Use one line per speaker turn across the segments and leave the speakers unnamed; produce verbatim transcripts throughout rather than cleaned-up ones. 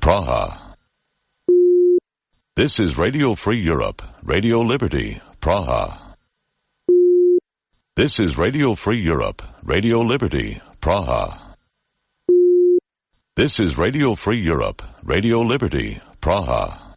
Praha. This is Radio Free Europe, Radio Liberty, Praha. This is Radio Free Europe, Radio Liberty, Praha. This is Radio Free Europe, Radio Liberty, Praha.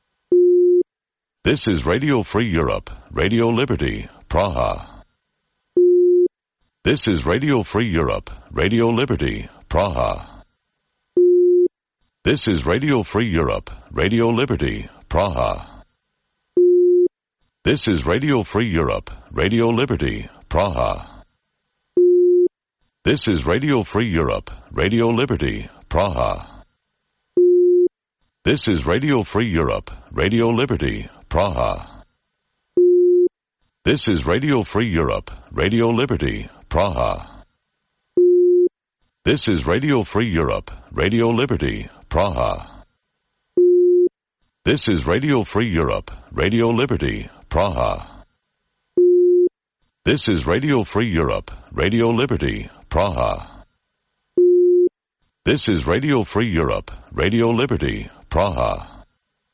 This is Radio Free Europe, Radio Liberty, Praha. This is Radio Free Europe, Radio Liberty, Praha. This is Radio Free Europe, Radio Liberty, Praha. This is Radio Free Europe, Radio Liberty, Praha. This is Radio Free Europe, Radio Liberty, Praha. This is Radio Free Europe, Radio Liberty, Praha. This is Radio Free Europe, Radio Liberty, Praha. This is Radio Free Europe, Radio Liberty, Praha. This is Radio Free Europe, Radio Liberty, Praha. This is Radio Free Europe, Radio Liberty, Praha. This is Radio Free Europe, Radio Liberty, Praha.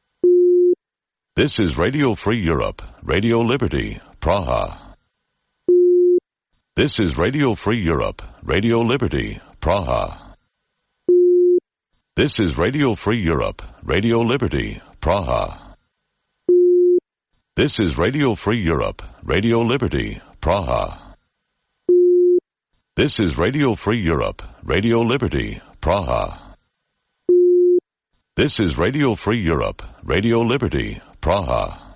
This is Radio Free Europe, Radio Liberty, Praha. This is Radio Free Europe, Radio Liberty, Praha. This is Radio Free Europe, Radio Liberty, Praha. This is Radio Free Europe, Radio Liberty, Praha. This is Radio Free Europe, Radio Liberty, Praha. This is Radio Free Europe, Radio Liberty, Praha.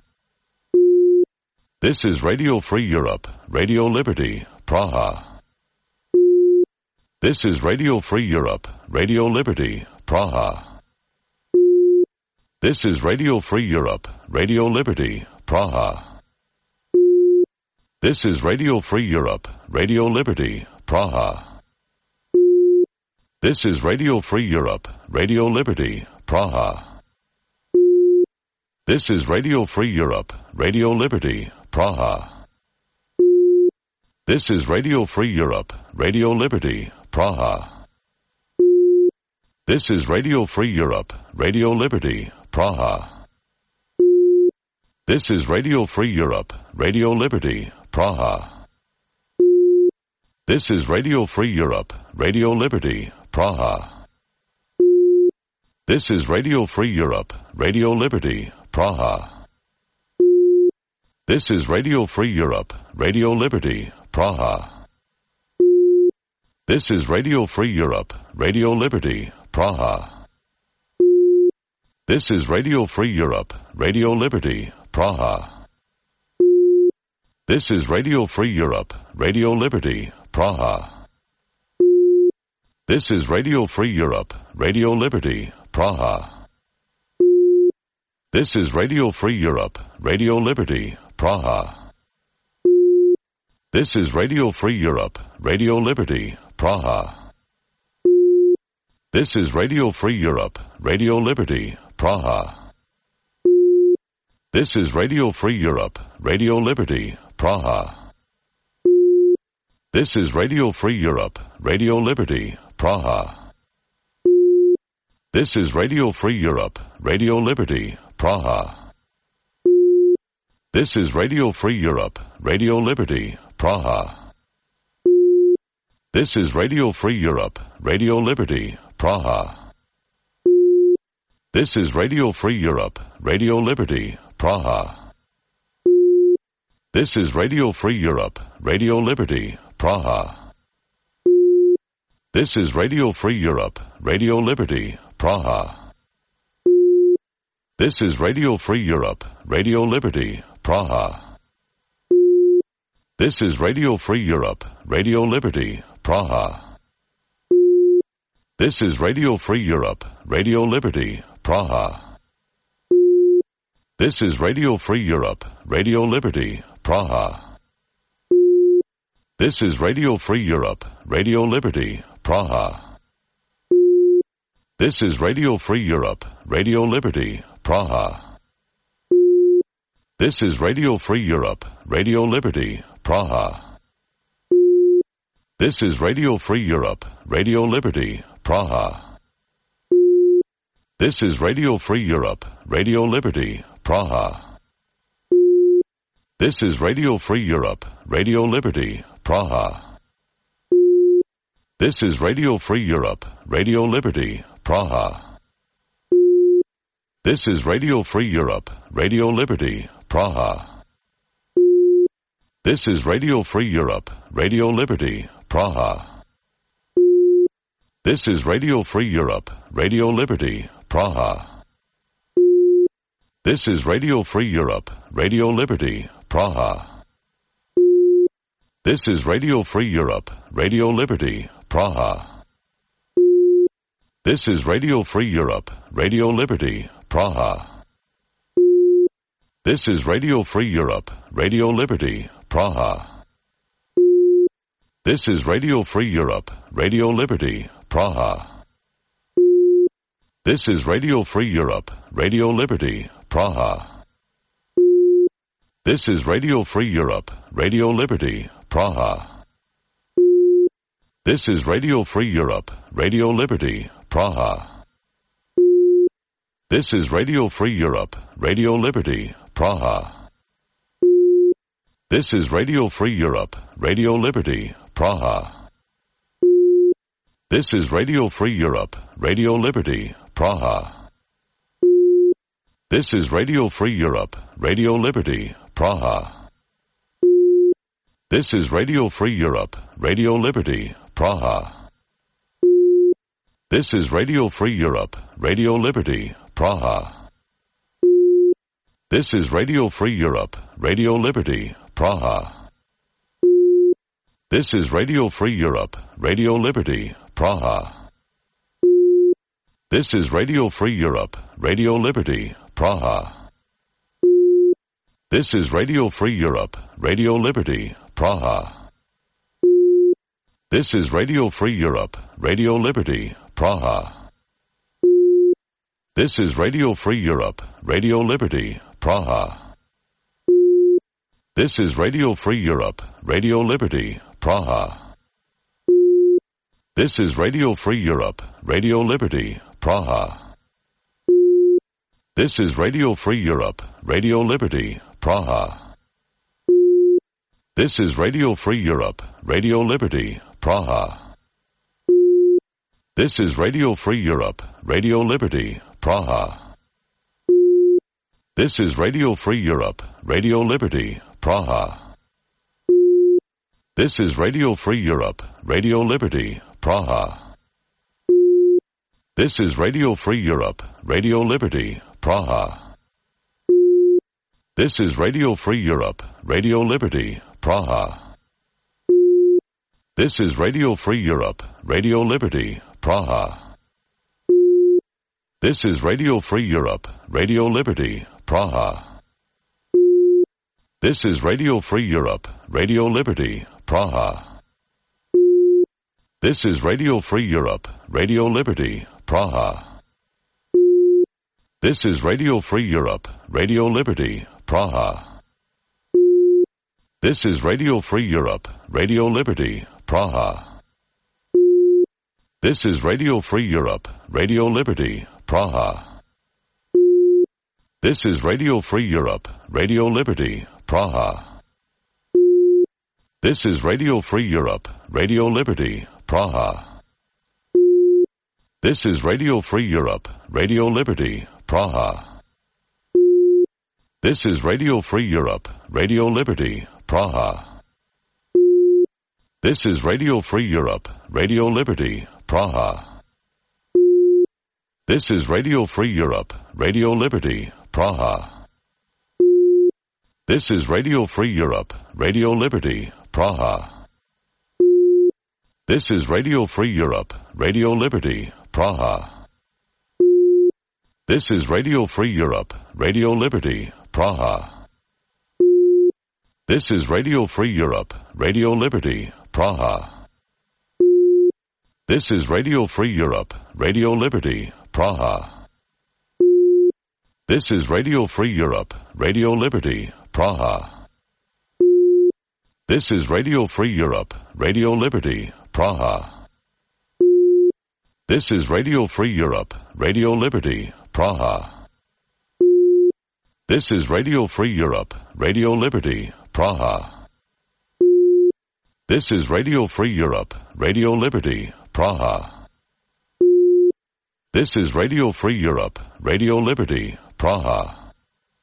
This is Radio Free Europe, Radio Liberty, Praha. This is Radio Free Europe, Radio Liberty, Praha. This is Radio Free Europe, Radio Liberty, Praha. This is Radio Free Europe, Radio Liberty, Praha. This is Radio Free Europe, Radio Liberty, Praha. This is Radio Free Europe, Radio Liberty, Praha. This is Radio Free Europe, Radio Liberty, Praha. This is Radio Free Europe, Radio Liberty, Praha. This is Radio Free Europe, Radio Liberty, Praha. This is Radio Free Europe, Radio Liberty, Praha. This is Radio Free Europe, Radio Liberty, Praha. This is Radio Free Europe, Radio Liberty, Praha. This is Radio Free Europe, Radio Liberty, Praha. This is Radio Free Europe, Radio Liberty, Praha. This is Radio Free Europe, Radio Liberty, Praha. This is Radio Free Europe, Radio Liberty, Praha. This is Radio Free Europe, Radio Liberty, Praha. This is Radio Free Europe, Radio Liberty, Praha. This is Radio Free Europe, Radio Liberty, Praha. This is Radio Free Europe, Radio Liberty, Praha. This is Radio Free Europe, Radio Liberty, Praha. This is Radio Free Europe, Radio Liberty, Praha. This is Radio Free Europe, Radio Liberty, Praha. This is Radio Free Europe, Radio Liberty, Praha. This is Radio Free Europe, Radio Liberty, Praha. This is Radio Free Europe, Radio Liberty, Praha. This is Radio Free Europe, Radio Liberty, Praha. This is Radio Free Europe, Radio Liberty, Praha. This is Radio Free Europe, Radio Liberty, Praha. This is Radio Free Europe, Radio Liberty, Praha. This is Radio Free Europe, Radio Liberty, Praha. This is Radio Free Europe, Radio Liberty, Praha. This is Radio Free Europe, Radio Liberty, Praha. This is Radio Free Europe, Radio Liberty, Praha. This is Radio Free Europe, Radio Liberty, Praha. This is Radio Free Europe, Radio Liberty, Praha. This is Radio Free Europe, Radio Liberty, Praha. This is Radio Free Europe, Radio Liberty, Praha. This is Radio Free Europe, Radio Liberty, Praha. This is Radio Free Europe, Radio Liberty, Praha. This is Radio Free Europe, Radio Liberty, Praha. This is Radio Free Europe, Radio Liberty, Praha. This is Radio Free Europe, Radio Liberty, Praha. This is Radio Free Europe, Radio Liberty, Praha. This is Radio Free Europe, Radio Liberty, Praha. This is Radio Free Europe, Radio Liberty, Praha. This is Radio Free Europe, Radio Liberty, Praha. This is Radio Free Europe, Radio Liberty, Praha. This is Radio Free Europe, Radio Liberty, Praha. This is Radio Free Europe, Radio Liberty, Praha. This is Radio Free Europe, Radio Liberty, Praha. This is Radio Free Europe, Radio Liberty, Praha. This is Radio Free Europe, Radio Liberty, Praha. This is Radio Free Europe, Radio Liberty, Praha. This is Radio Free Europe, Radio Liberty, Praha. This is Radio Free Europe, Radio Liberty, Praha. This is Radio Free Europe, Radio Liberty, Praha. This is Radio Free Europe, Radio Liberty, Praha. This is Radio Free Europe, Radio Liberty, Praha. This is Radio Free Europe, Radio Liberty, Praha. This is Radio Free Europe, Radio Liberty, Praha. This is Radio Free Europe, Radio Liberty, Praha. This is Radio Free Europe, Radio Liberty, Praha. This is Radio Free Europe, Radio Liberty, Praha. This is Radio Free Europe, Radio Liberty, Praha. This is Radio Free Europe, Radio Liberty, Praha. This is Radio Free Europe, Radio Liberty, Praha. This is Radio Free Europe, Radio Liberty, Praha. This is Radio Free Europe, Radio Liberty, Praha. This is Radio Free Europe, Radio Liberty, Praha. This is Radio Free Europe, Radio Liberty, Praha. This is Radio Free Europe, Radio Liberty, Praha. This is Radio Free Europe, Radio Liberty, Praha. This is Radio Free Europe, Radio Liberty, Praha. This is Radio Free Europe, Radio Liberty, Praha. This is Radio Free Europe, Radio Liberty, Praha. This is Radio Free Europe, Radio Liberty, Praha. This is Radio Free Europe, Radio Liberty, Praha. This is Radio Free Europe, Radio Liberty, Praha. This is Radio Free Europe, Radio Liberty, Praha. This is Radio Free Europe, Radio Liberty, Praha. This is Radio Free Europe, Radio Liberty, Praha. This is Radio Free Europe, Radio Liberty, Praha. This is Radio Free Europe, Radio Liberty, Praha. This is Radio Free Europe, Radio Liberty, Praha. This is Radio Free Europe, Radio Liberty, Praha. This is Radio Free Europe, Radio Liberty, Praha. This is Radio Free Europe, Radio Liberty, Praha. This is Radio Free Europe, Radio Liberty, Praha. This is Radio Free Europe, Radio Liberty, Praha. This is Radio Free Europe, Radio Liberty, Praha. This is Radio Free Europe, Radio Liberty, Praha. This is Radio Free Europe, Radio Liberty, Praha. This is Radio Free Europe, Radio Liberty, Praha.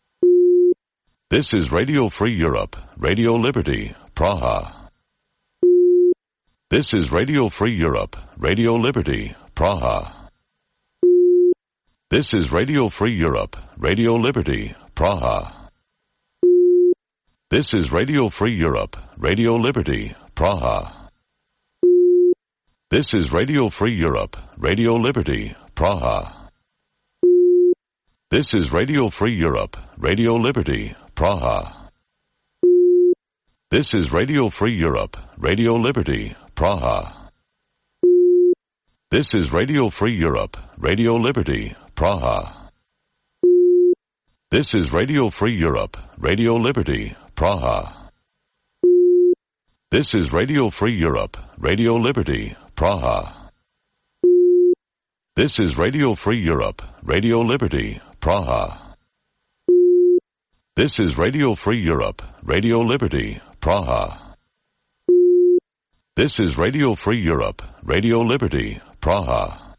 This is Radio Free Europe, Radio Liberty, Praha. This is Radio Free Europe, Radio Liberty, Praha. This is Radio Free Europe, Radio Liberty, Praha. This is Radio Free Europe, Radio Liberty, Praha. This is Radio Free Europe, Radio Liberty, Praha. This is Radio Free Europe, Radio Liberty, Praha. This is Radio Free Europe, Radio Liberty, Praha. This is Radio Free Europe, Radio Liberty, Praha. This is Radio Free Europe, Radio Liberty, Praha. This is Radio Free Europe, Radio Liberty, Praha. This is Radio Free Europe, Radio Liberty, Praha. This is Radio Free Europe, Radio Liberty, Praha. This is Radio Free Europe, Radio Liberty, Praha.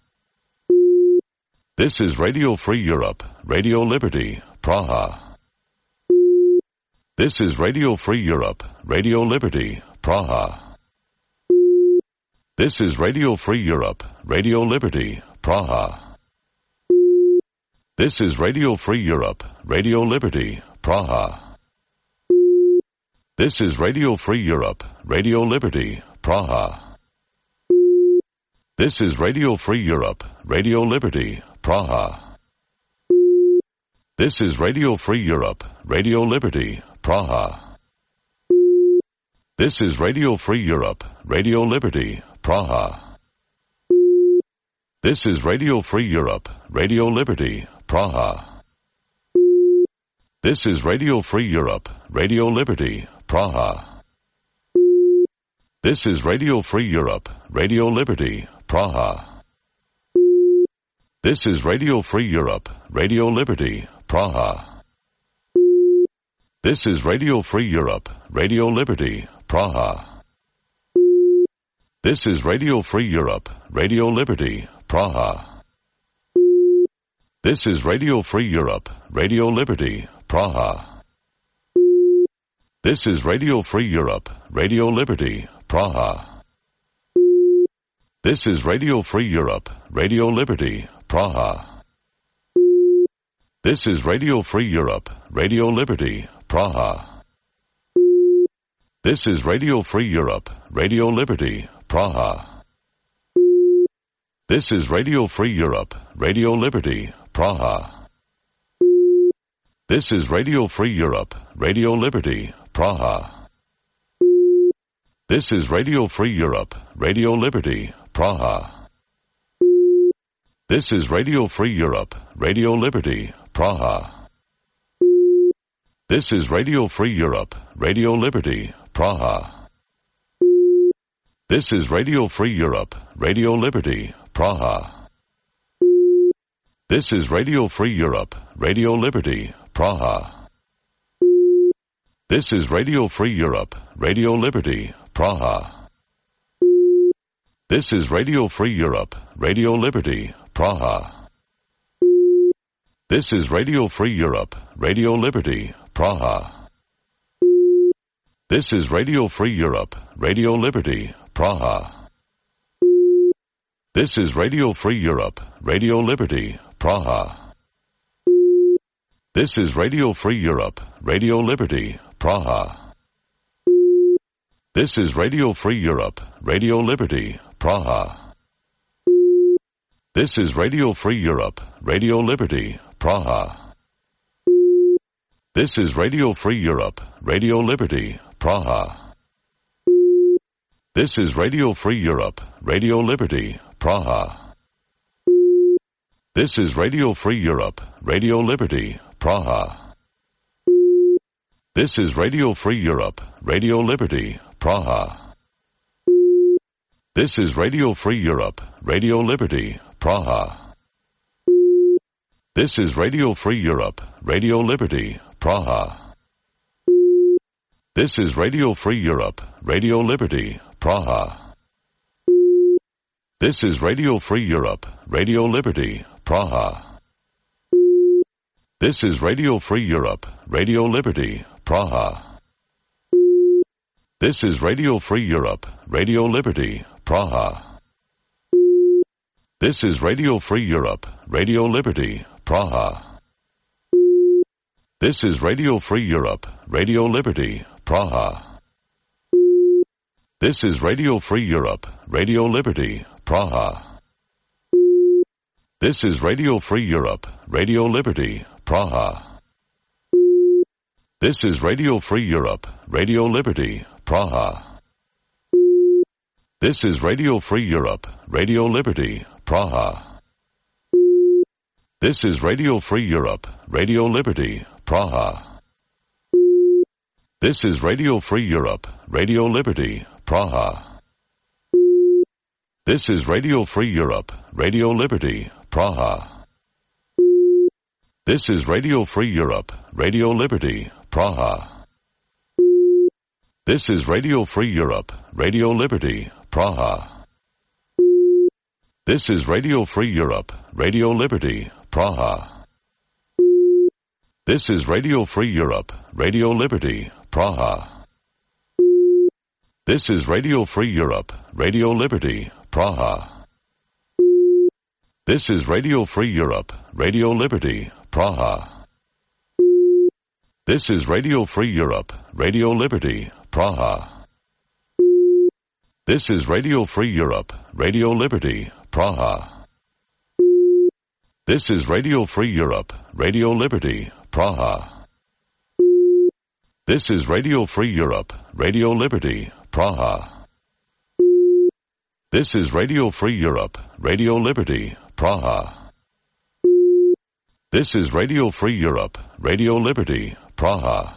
This is Radio Free Europe, Radio Liberty, Praha. This is Radio Free Europe, Radio Liberty, Praha. This is Radio Free Europe, Radio Liberty, Praha. This is Radio Free Europe, Radio Liberty, Praha. This is Radio Free Europe, Radio Liberty, Praha. This is Radio Free Europe, Radio Liberty, Praha. This is Radio Free Europe, Radio Liberty, Praha. This is Radio Free Europe, Radio Liberty, Praha. This is Radio Free Europe, Radio Liberty, Praha. This is Radio Free Europe, Radio Liberty, Praha. This is Radio Free Europe, Radio Liberty, Praha. This is Radio Free Europe, Radio Liberty, Praha. This is Radio Free Europe, Radio Liberty, Praha. This is Radio Free Europe, Radio Liberty, Praha. This is Radio Free Europe, Radio Liberty, Praha. This is Radio Free Europe, Radio Liberty, Praha. This is Radio Free Europe, Radio Liberty, Praha. This is Radio Free Europe, Radio Liberty, Praha. This is Radio Free Europe, Radio Liberty, Praha. This is Radio Free Europe, Radio Liberty, Praha. This is Radio Free Europe, Radio Liberty, Praha. This is Radio Free Europe, Radio Liberty, Praha. This is Radio Free Europe, Radio Liberty, Praha. This is Radio Free Europe, Radio Liberty, Praha. This is Radio Free Europe, Radio Liberty, Praha. This is Radio Free Europe, Radio Liberty, Praha. This is Radio Free Europe, Radio Liberty, Praha. This is Radio Free Europe, Radio Liberty, Praha. This is Radio Free Europe, Radio Liberty, Praha. This is Radio Free Europe, Radio Liberty, Praha. This is Radio Free Europe, Radio Liberty, Praha. This is Radio Free Europe, Radio Liberty, Praha. This is Radio Free Europe, Radio Liberty, Praha. This is Radio Free Europe, Radio Liberty, Praha. This is Radio Free Europe, Radio Liberty, Praha. This is Radio Free Europe, Radio Liberty, Praha. This is Radio Free Europe, Radio Liberty, Praha. This is Radio Free Europe, Radio Liberty, Praha. This is Radio Free Europe, Radio Liberty, Praha. This is Radio Free Europe, Radio Liberty, Praha. This is Radio Free Europe, Radio Liberty, Praha. This is Radio Free Europe, Radio Liberty, Praha. This is Radio Free Europe, Radio Liberty, Praha. This is Radio Free Europe, Radio Liberty, Praha. This is Radio Free Europe, Radio Liberty, Praha. This is Radio Free Europe, Radio Liberty, Praha. This is Radio Free Europe, Radio Liberty, Praha. This is Radio Free Europe, Radio Liberty, Praha. This is Radio Free Europe, Radio Liberty, Praha. This is Radio Free Europe, Radio Liberty, Praha. This is Radio Free Europe, Radio Liberty, Praha. This is Radio Free Europe, Radio Liberty, Praha. This is Radio Free Europe, Radio Liberty, Praha. This is Radio Free Europe, Radio Liberty, Praha. This is Radio Free Europe, Radio Liberty, Praha. This is Radio Free Europe, Radio Liberty, Praha. This is Radio Free Europe, Radio Liberty, Praha. This is Radio Free Europe, Radio Liberty, Praha. This is Radio Free Europe, Radio Liberty, Praha. This is Radio Free Europe, Radio Liberty, Praha. This is Radio Free Europe, Radio Liberty, Praha. This is Radio Free Europe, Radio Liberty, Praha. This is Radio Free Europe, Radio Liberty, Praha. This is Radio Free Europe, Radio Liberty, Praha. This is Radio Free Europe, Radio Liberty, Praha.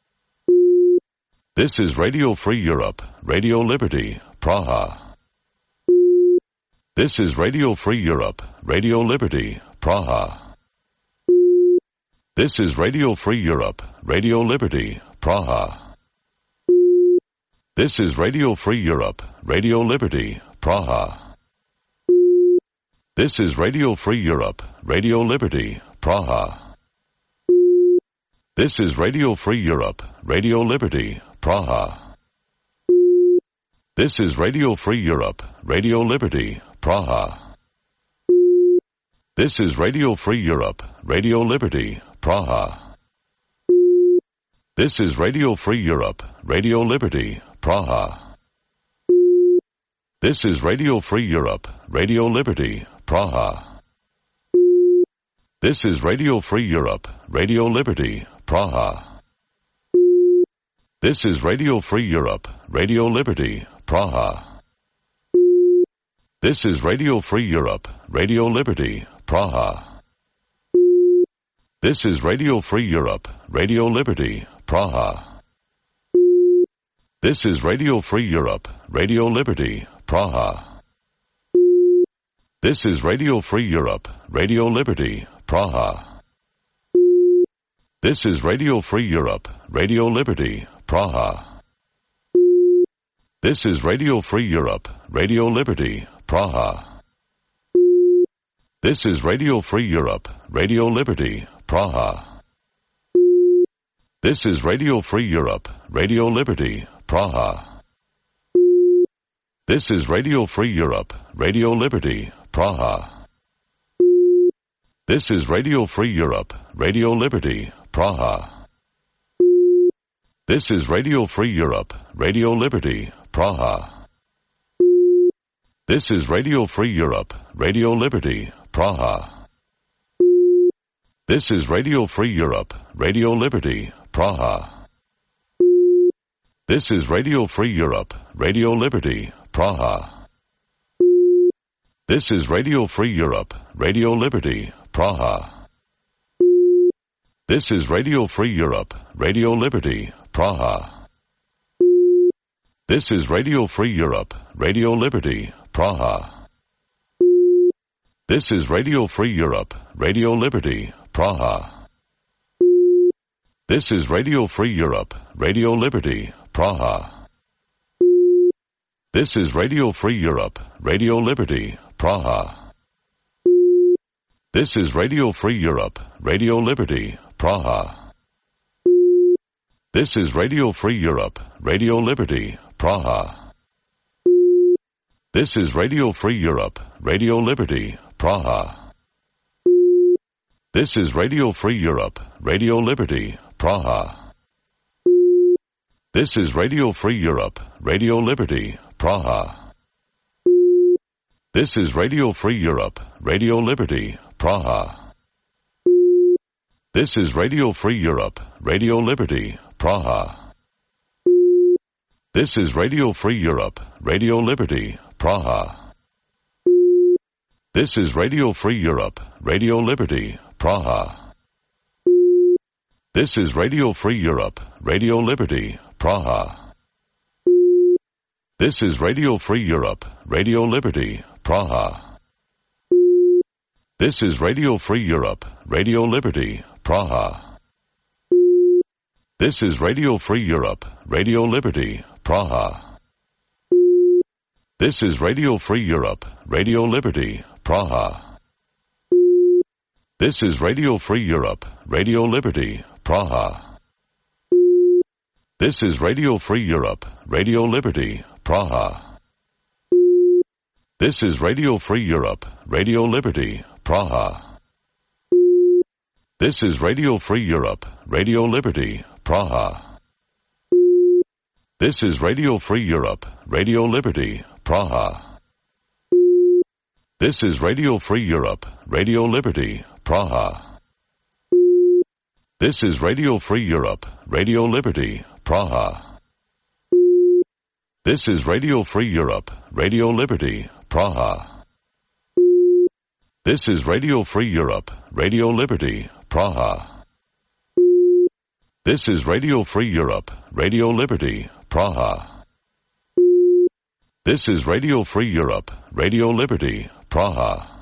This is Radio Free Europe, Radio Liberty, Praha. This is Radio Free Europe, Radio Liberty, Praha. This is Radio Free Europe, Radio Liberty, Praha. This is Radio Free Europe, Radio Liberty, Praha. This is Radio Free Europe, Radio Liberty, Praha. This is Radio Free Europe, Radio Liberty, Praha. This is Radio Free Europe, Radio Liberty, Praha. This is Radio Free Europe, Radio Liberty, Praha. This is Radio Free Europe, Radio Liberty, Praha. This is Radio Free Europe, Radio Liberty, Praha. This is Radio Free Europe, Radio Liberty, Praha. This is Radio Free Europe, Radio Liberty, Praha. This is Radio Free Europe, Radio Liberty, Praha. This is Radio Free Europe, Radio Liberty, Praha. This is Radio Free Europe, Radio Liberty, Praha. This is Radio Free Europe, Radio Liberty, Praha. This is Radio Free Europe, Radio Liberty, Praha. This is Radio Free Europe, Radio Liberty, Praha. This is Radio Free Europe, Radio Liberty, Praha. This is Radio Free Europe, Radio Liberty, Praha. This is Radio Free Europe, Radio Liberty, Praha. This is Radio Free Europe, Radio Liberty, Praha. This is Radio Free Europe, Radio Liberty, Praha. This is Radio Free Europe, Radio Liberty, Praha. This is Radio Free Europe, Radio Liberty, Praha. This is Radio Free Europe, Radio Liberty, Praha. This is Radio Free Europe, Radio Liberty, Praha. This is Radio Free Europe, Radio Liberty, Praha. This is Radio Free Europe, Radio Liberty, Praha. This is Radio Free Europe, Radio Liberty, Praha. This is Radio Free Europe, Radio Liberty, Praha. This is Radio Free Europe, Radio Liberty, Praha. This is Radio Free Europe, Radio Liberty, Praha. This is Radio Free Europe, Radio Liberty, Praha. This is Radio Free Europe, Radio Liberty, Praha. This is Radio Free Europe, Radio Liberty, Praha. This is Radio Free Europe, Radio Liberty, Praha. This is Radio Free Europe, Radio Liberty, Praha. This is Radio Free Europe, Radio Liberty, Praha. This is Radio Free Europe, Radio Liberty, Praha. This is Radio Free Europe, Radio Liberty, Praha. This is Radio Free Europe, Radio Liberty, Praha. This is Radio Free Europe, Radio Liberty, Praha. This is Radio Free Europe, Radio Liberty, Praha. This is Radio Free Europe, Radio Liberty, Praha. This is Radio Free Europe, Radio Liberty, Praha. This is Radio Free Europe, Radio Liberty, Praha. This is Radio Free Europe, Radio Liberty, Praha. This is Radio Free Europe, Radio Liberty, Praha. This is Radio Free Europe, Radio Liberty, Praha. This is Radio Free Europe, Radio Liberty, Praha. This is Radio Free Europe, Radio Liberty, Praha. This is Radio Free Europe, Radio Liberty, Praha. This is Radio Free Europe, Radio Liberty, Praha. This is Radio Free Europe, Radio Liberty, Praha. This is Radio Free Europe, Radio Liberty, Praha. This is Radio Free Europe, Radio Liberty, Praha.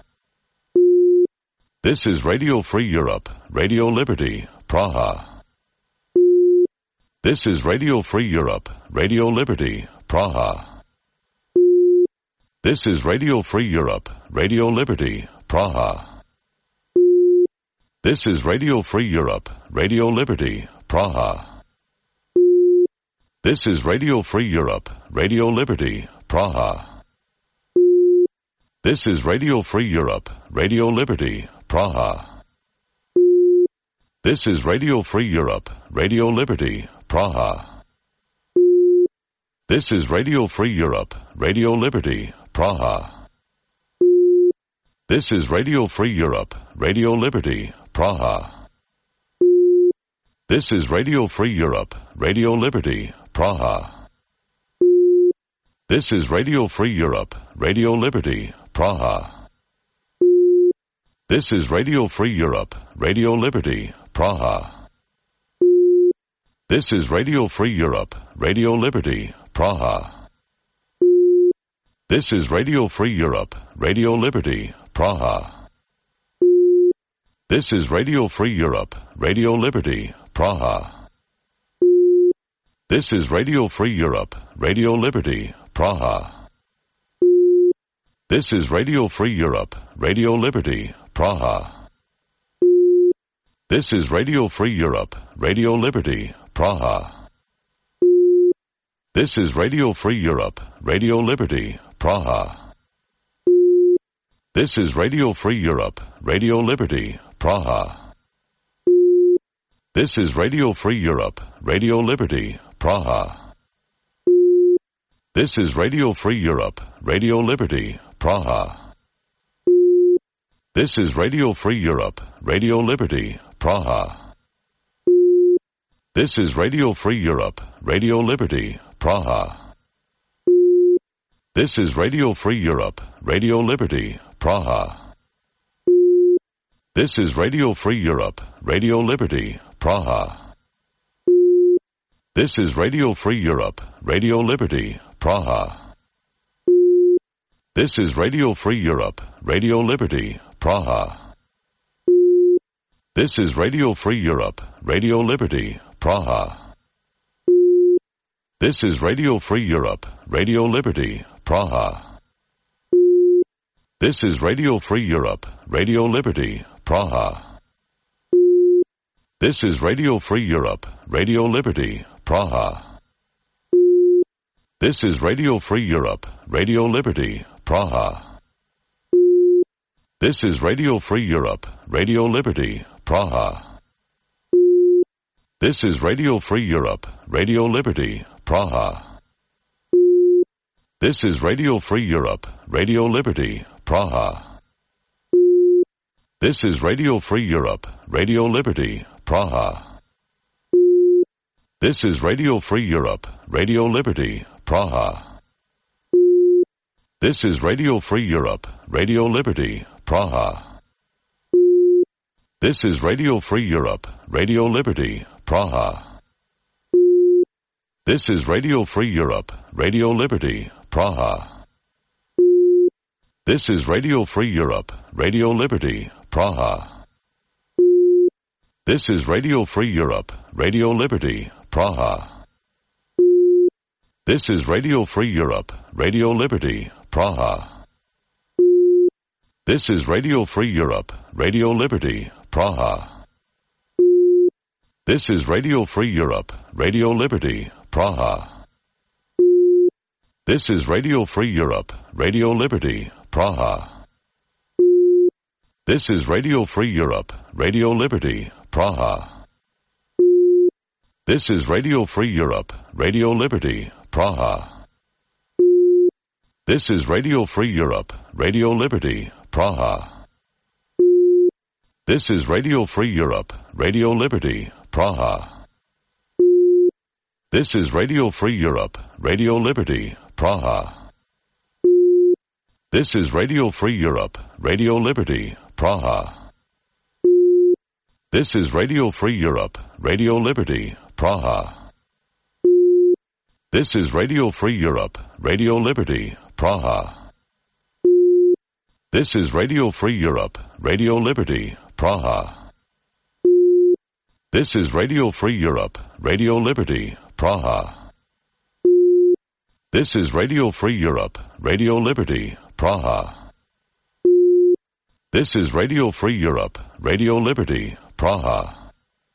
This is Radio Free Europe, Radio Liberty, Praha. This is Radio Free Europe, Radio Liberty, Praha. This is Radio Free Europe, Radio Liberty, Praha. This is Radio Free Europe, Radio Liberty, Praha. This is Radio Free Europe, Radio Liberty, Praha. This is Radio Free Europe, Radio Liberty, Praha. This is Radio Free Europe, Radio Liberty, Praha. This is Radio Free Europe, Radio Liberty, Praha. This is Radio Free Europe, Radio Liberty, Praha. This is Radio Free Europe, Radio Liberty, Praha. This is Radio Free Europe, Radio Liberty, Praha. This is Radio Free Europe, Radio Liberty, Praha. This is Radio Free Europe, Radio Liberty, Praha. This is Radio Free Europe, Radio Liberty, Praha. This is Radio Free Europe, Radio Liberty, Praha. This is Radio Free Europe, Radio Liberty, Praha. This is Radio Free Europe, Radio Liberty, Praha. This is Radio Free Europe, Radio Liberty, Praha. This is Radio Free Europe, Radio Liberty, Praha. This is Radio Free Europe, Radio Liberty, Praha. This is Radio Free Europe, Radio Liberty, Praha. This is Radio Free Europe, Radio Liberty, Praha. This is Radio Free Europe, Radio Liberty, Praha. This is Radio Free Europe, Radio Liberty, Praha. This is Radio Free Europe, Radio Liberty, Praha. This is Radio Free Europe, Radio Liberty, Praha. This is Radio Free Europe, Radio Liberty, Praha. This is Radio Free Europe, Radio Liberty, Praha. This is Radio Free Europe, Radio Liberty, Praha. This is Radio Free Europe, Radio Liberty, Praha. This is Radio Free Europe, Radio Liberty, Praha. This is Radio Free Europe, Radio Liberty, Praha. This is Radio Free Europe, Radio Liberty, Praha. This is Radio Free Europe, Radio Liberty, Praha. This is Radio Free Europe, Radio Liberty, Praha. This is Radio Free Europe, Radio Liberty, Praha. This is Radio Free Europe, Radio Liberty, Praha. This is Radio Free Europe, Radio Liberty, Praha. This is Radio Free Europe, Radio Liberty, Praha. This is Radio Free Europe, Radio Liberty, Praha. This is Radio Free Europe, Radio Liberty, Praha. This is Radio Free Europe, Radio Liberty, Praha. This is Radio Free Europe, Radio Liberty, Praha. This is Radio Free Europe, Radio Liberty, Praha. This is Radio Free Europe, Radio Liberty, Praha. This is Radio Free Europe, Radio Liberty, Praha. This is Radio Free Europe, Radio Liberty, Praha. This is Radio Free Europe, Radio Liberty, Praha. This is Radio Free Europe, Radio Liberty, Praha. This is Radio Free Europe, Radio Liberty, Praha. This is Radio Free Europe, Radio Liberty, Praha. This is Radio Free Europe, Radio Liberty, Praha. This is Radio Free Europe, Radio Liberty, Praha. This is Radio Free Europe, Radio Liberty, Praha. This is Radio Free Europe, Radio Liberty, Praha. This is Radio Free Europe, Radio Liberty, Praha. This is Radio Free Europe, Radio Liberty, Praha. This is Radio Free Europe, Radio Liberty, Praha. This is Radio Free Europe, Radio Liberty, Praha.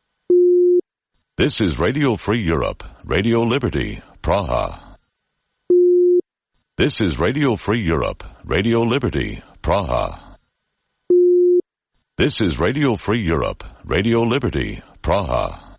This is Radio Free Europe, Radio Liberty, Praha. This is Radio Free Europe, Radio Liberty, Praha. This is Radio Free Europe, Radio Liberty, Praha.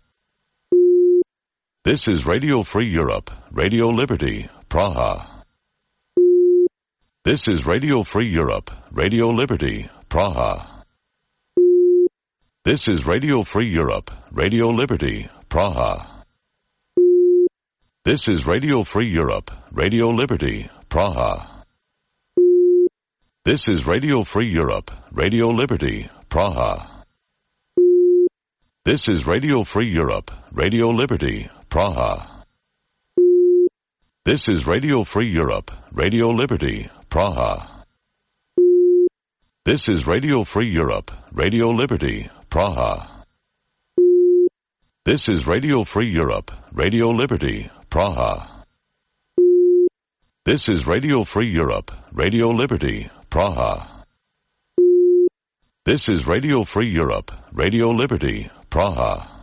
This is Radio Free Europe, Radio Liberty, Praha. This is Radio Free Europe, Radio Liberty, Praha. This is Radio Free Europe, Radio Liberty, Praha. This is Radio Free Europe, Radio Liberty, Praha. This is Radio Free Europe, Radio Liberty, Praha. This is Radio Free Europe, Radio Liberty, Praha. This is Radio Free Europe, Radio Liberty, Praha. This is Radio Free Europe, Radio Liberty, Praha. This is Radio Free Europe, Radio Liberty, Praha. This is Radio Free Europe, Radio Liberty, Praha. This is Radio Free Europe, Radio Liberty, Praha.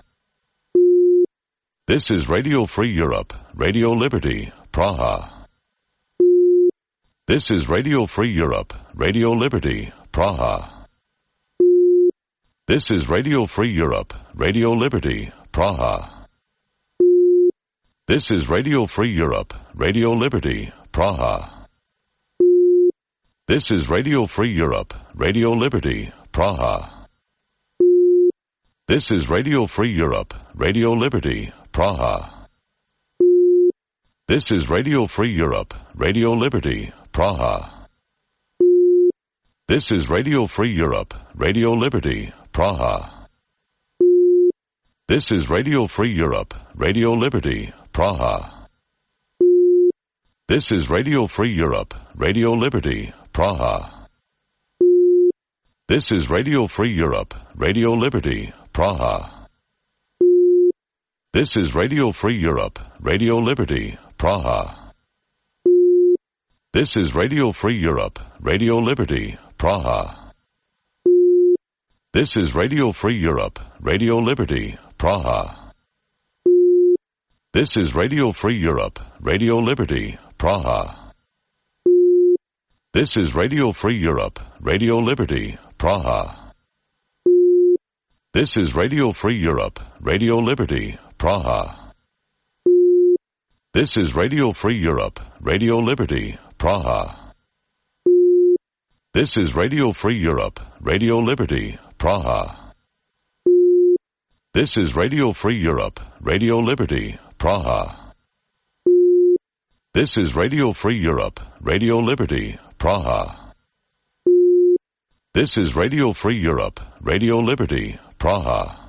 This is Radio Free Europe, Radio Liberty, Praha. This is Radio Free Europe, Radio Liberty, Praha. This is Radio Free Europe, Radio Liberty, Praha. This is Radio Free Europe, Radio Liberty, Praha. This is Radio Free Europe, Radio Liberty, Praha. This is Radio Free Europe, Radio Liberty, Praha. This is Radio Free Europe, Radio Liberty, Praha. This is Radio Free Europe, Radio Liberty, Praha. This is Radio Free Europe, Radio Liberty, Praha. This is Radio Free Europe, Radio Liberty, Praha. This is Radio Free Europe, Radio Liberty, Praha. This is Radio Free Europe, Radio Liberty, Praha. This is Radio Free Europe, Radio Liberty, Praha. This is Radio Free Europe, Radio Liberty, Praha. This is Radio Free Europe, Radio Liberty, Praha. This is Radio Free Europe, Radio Liberty, Praha. This is Radio Free Europe, Radio Liberty, Praha. This is Radio Free Europe, Radio Liberty, Praha. This is Radio Free Europe, Radio Liberty, Praha. This is Radio Free Europe, Radio Liberty, Praha. This is Radio Free Europe, Radio Liberty, Praha. This is Radio Free Europe, Radio Liberty, Praha.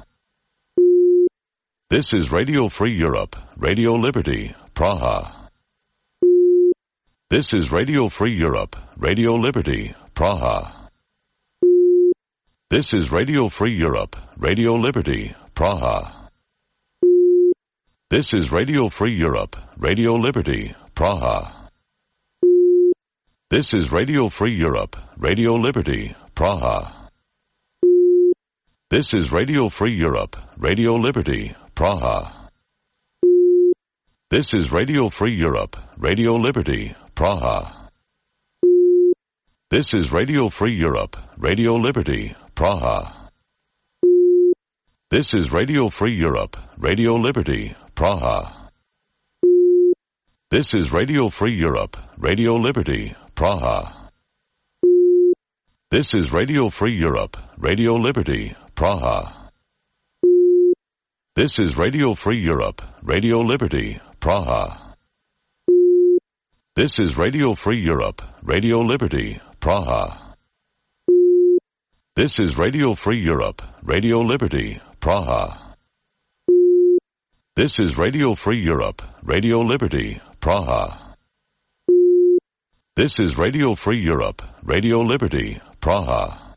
This is Radio Free Europe, Radio Liberty, Praha. This is Radio Free Europe, Radio Liberty, Praha. This is Radio Free Europe, Radio Liberty, Praha. This is Radio Free Europe, Radio Liberty, Praha. This is Radio Free Europe, Radio Liberty, Praha. This is Radio Free Europe, Radio Liberty, Praha. This is Radio Free Europe, Radio Liberty, Praha. This is Radio Free Europe, Radio Liberty, Praha. This is Radio Free Europe, Radio Liberty, Praha. This is Radio Free Europe, Radio Liberty, Praha. This is Radio Free Europe, Radio Liberty, Praha. This is Radio Free Europe, Radio Liberty, Praha. This is Radio Free Europe, Radio Liberty, Praha. This is Radio Free Europe, Radio Liberty, Praha. This is Radio Free Europe, Radio Liberty, Praha. This is Radio Free Europe, Radio Liberty, Praha.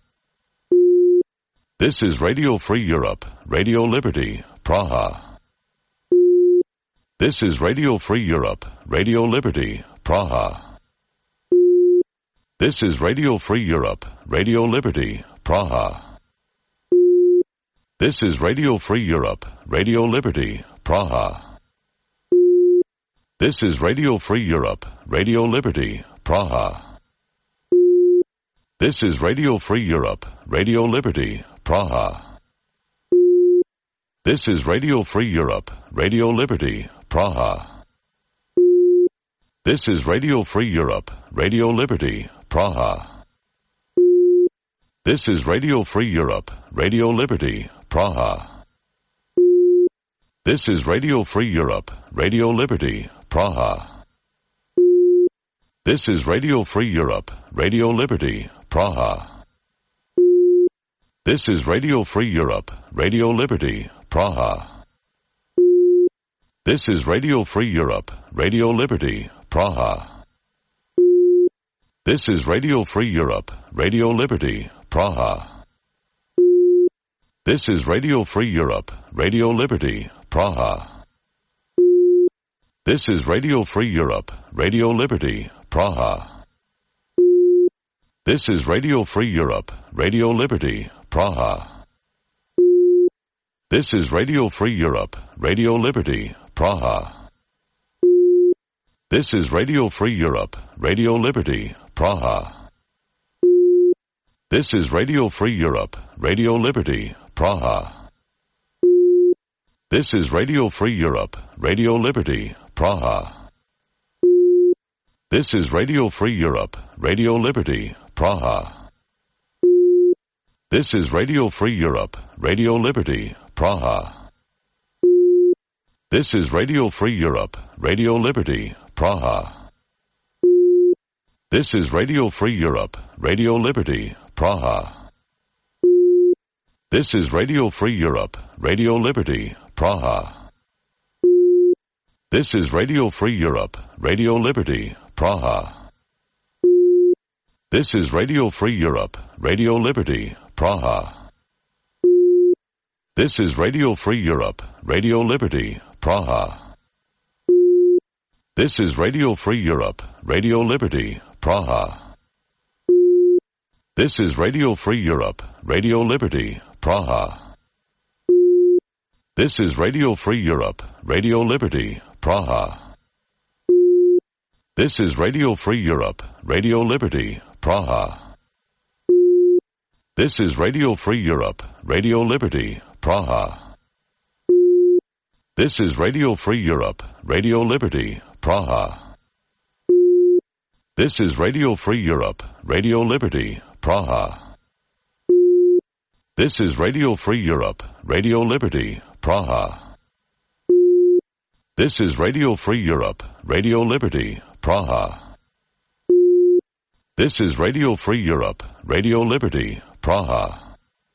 This is Radio Free Europe, Radio Liberty, Praha. This is Radio Free Europe, Radio Liberty, Praha. This is Radio Free Europe, Radio Liberty, Praha. This is Radio Free Europe, Radio Liberty, Praha. This is Radio Free Europe, Radio Liberty, Praha. This is Radio Free Europe, Radio Liberty, Praha. This is Radio Free Europe, Radio Liberty, Praha. This is Radio Free Europe, Radio Liberty, Praha. This is Radio Free Europe, Radio Liberty, Praha. This is Radio Free Europe, Radio Liberty, Praha. This is Radio Free Europe, Radio Liberty, Praha. This is Radio Free Europe, Radio Liberty, Praha. This is Radio Free Europe, Radio Liberty, Praha. This is Radio Free Europe, Radio Liberty, Praha. This is Radio Free Europe, Radio Liberty, Praha. This is Radio Free Europe, Radio Liberty, Praha. This is Radio Free Europe, Radio Liberty, Praha. This is Radio Free Europe, Radio Liberty, Praha. This is Radio Free Europe, Radio Liberty, Praha. This is Radio Free Europe, Radio Liberty, Praha. This is Radio Free Europe, Radio Liberty, Praha. This is Radio Free Europe, Radio Liberty, Praha. This is Radio Free Europe, Radio Liberty, Praha. This is Radio Free Europe, Radio Liberty, Praha. This is Radio Free Europe, Radio Liberty, Praha. This is Radio Free Europe, Radio Liberty, Praha. This is Radio Free Europe, Radio Liberty, Praha. This is Radio Free Europe, Radio Liberty, Praha. This is Radio Free Europe, Radio Liberty, Praha. This is Radio Free Europe, Radio Liberty, Praha. This is Radio Free Europe, Radio Liberty, Praha. This is Radio Free Europe, Radio Liberty, Praha. This is Radio Free Europe, Radio Liberty, Praha. This is Radio Free Europe, Radio Liberty, Praha. This is Radio Free Europe, Radio Liberty, Praha. This is Radio Free Europe, Radio Liberty, Praha. This is Radio Free Europe, Radio Liberty, Praha. This is Radio Free Europe, Radio Liberty, Praha. This is Radio Free Europe, Radio Liberty, Praha.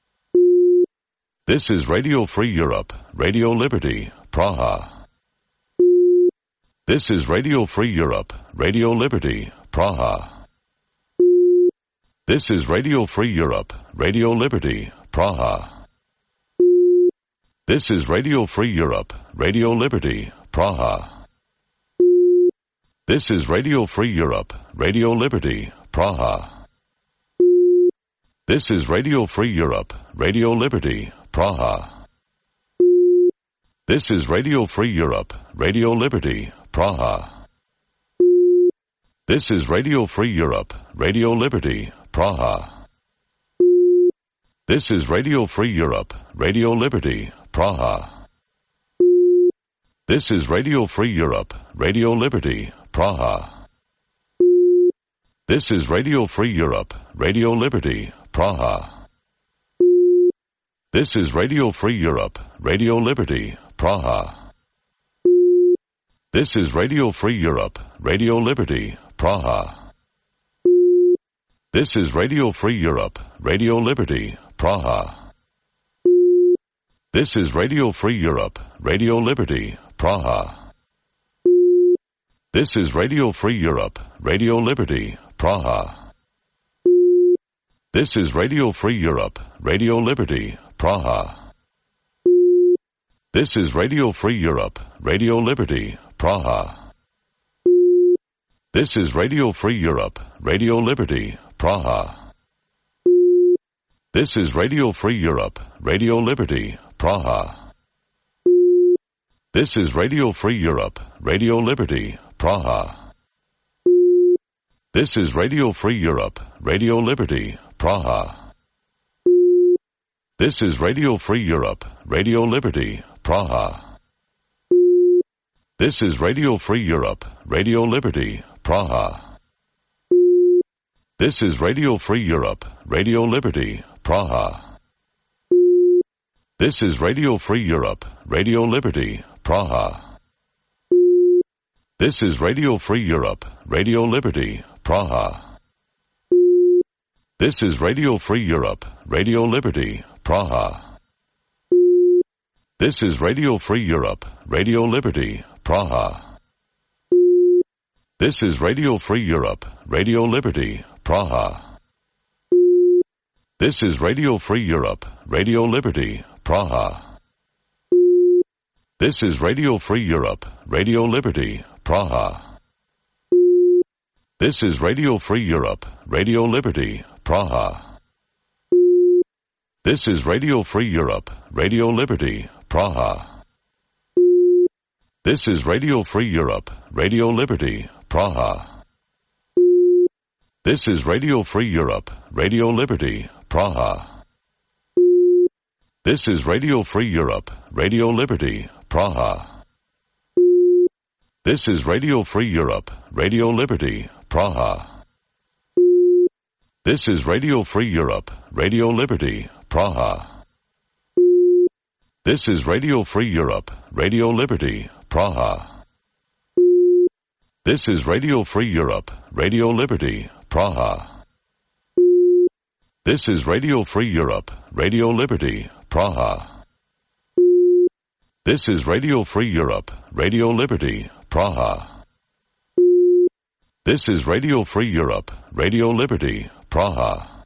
This is Radio Free Europe, Radio Liberty, Praha. This is Radio Free Europe, Radio Liberty, Praha. This is Radio Free Europe, Radio Liberty, Praha. This is Radio Free Europe, Radio Liberty, Praha. This is Radio Free Europe, Radio Liberty, Praha. This is Radio Free Europe, Radio Liberty, Praha. This is Radio Free Europe, Radio Liberty, Praha. This is Radio Free Europe, Radio Liberty, Praha. This is Radio Free Europe, Radio Liberty, Praha. This is Radio Free Europe, Radio Liberty, Praha. This is Radio Free Europe, Radio Liberty, Praha. This is Radio Free Europe, Radio Liberty, Praha. This is Radio Free Europe, Radio Liberty, Praha. This is Radio Free Europe, Radio Liberty, Praha. This is Radio Free Europe, Radio Liberty, Praha. This is Radio Free Europe, Radio Liberty, Praha. This is Radio Free Europe, Radio Liberty, Praha. This is Radio Free Europe, Radio Liberty, Praha. This is Radio Free Europe, Radio Liberty, Praha. This is Radio Free Europe, Radio Liberty, Praha. This is Radio Free Europe, Radio Liberty, Praha. This is Radio Free Europe, Radio Liberty, Praha. This is Radio Free Europe, Radio Liberty, Praha. This is Radio Free Europe, Radio Liberty, Praha. This is Radio Free Europe, Radio Liberty, Praha. This is Radio Free Europe, Radio Liberty, Praha. This is Radio Free Europe, Radio Liberty, Praha. This is Radio Free Europe, Radio Liberty, Praha. This is Radio Free Europe, Radio Liberty, Praha. This is Radio Free Europe, Radio Liberty, Praha. This is Radio Free Europe, Radio Liberty, Praha. This is Radio Free Europe, Radio Liberty, Praha. This is Radio Free Europe, Radio Liberty, Praha. This is Radio Free Europe, Radio Liberty, Praha. This is Radio Free Europe, Radio Liberty, Praha. This is Radio Free Europe, Radio Liberty, Praha. This is Radio Free Europe, Radio Liberty, Praha. This is Radio Free Europe, Radio Liberty, Praha. This is Radio Free Europe, Radio Liberty, Praha. This is Radio Free Europe, Radio Liberty, Praha. This is Radio Free Europe, Radio Liberty, Praha. This is Radio Free Europe, Radio Liberty, Praha. This is Radio Free Europe, Radio Liberty, Praha. This is Radio Free Europe, Radio Liberty, Praha.